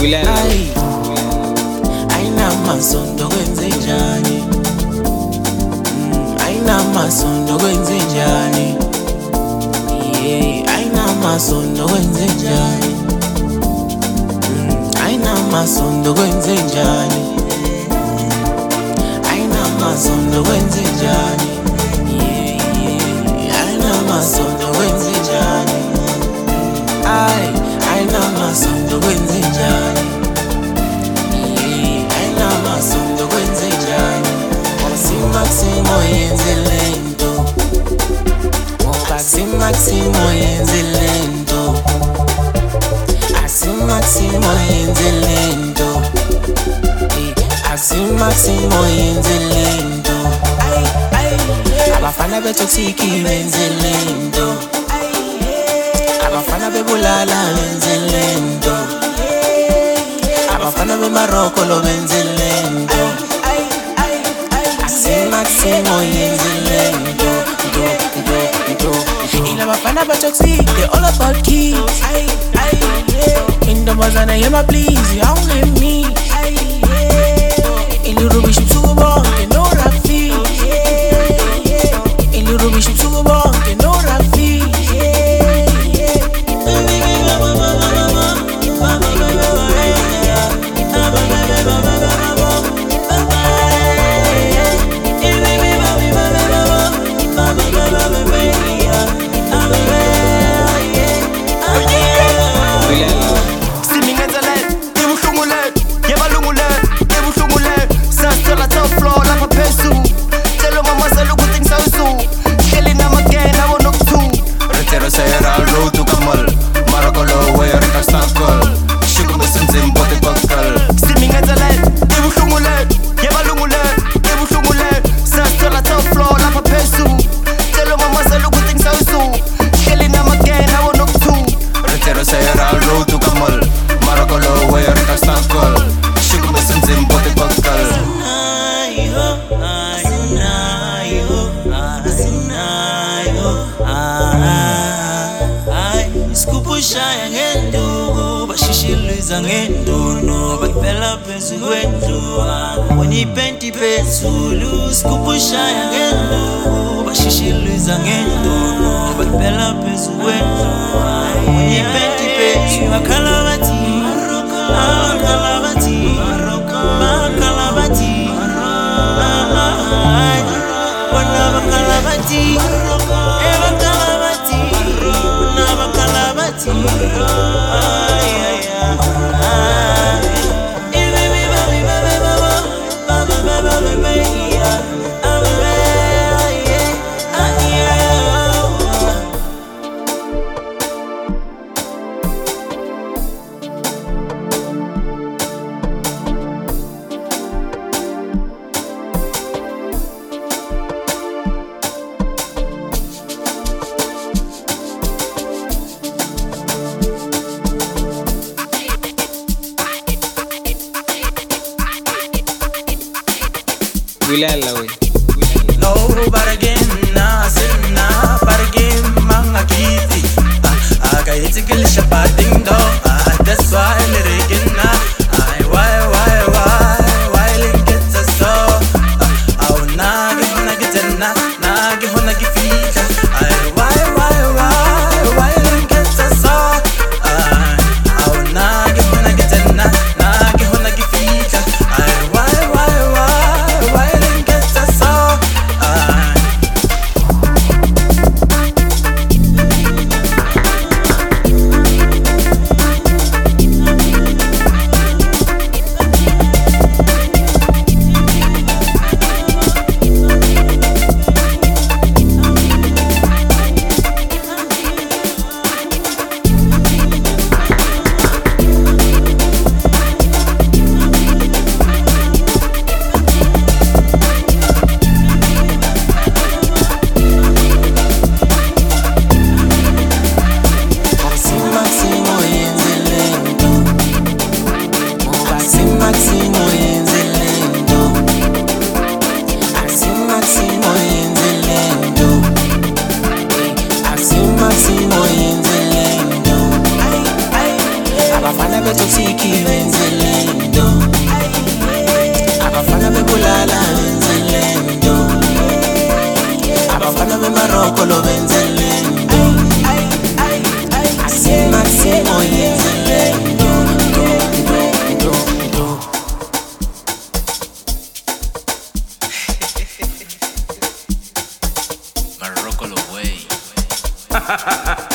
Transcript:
Ay, ayinamasondo kwenzenjani? Ayinamasondo kwenzenjani? Yeah, ayinamasondo kwenzenjani? Ayinamasondo kwenzenjani? Ayinamasondo kwenzenjani? Yeah, ayinamasondo kwenzenjani? Ay, ayinamasondo kwenzenjani? Ayinamasondo kwenzenjani? Maximo yenze lento, Maximo yenze lento, Maximo yenze lento, Maximo yenze lento. Abafana betoxic benze lento, abafana bebulala benze lento, abafana beMorocco lo benze lento. Maximo yenze lento, ila bafana ba toxic, they all about kids. Intombazana yema please, awunge me. Ilirubisha ubusuku bonke no Rafi. Ilirubisha ubusuku bonke no Rafi. Iskupushaya ngenduku bashishiliza ngenduno bakphela phezulu kwendlu onyipenti phezulu. Iskupushaya ngenduku bashishiliza ngenduno bakphela phezulu kwendlu onyipenti phezulu. Bakhala bathi bakhala bathi bakhala bathi bona bakhala bathi No baragena sena baragem manga kiti aga yetikil shapating do that's why leregena I why link it so au nagi getena nagi hona gifita I why link it so au nagi hona getena nagi hona gifita I why Maroko lo benzele ndo Maximo yenzele ndo Maroko lo way.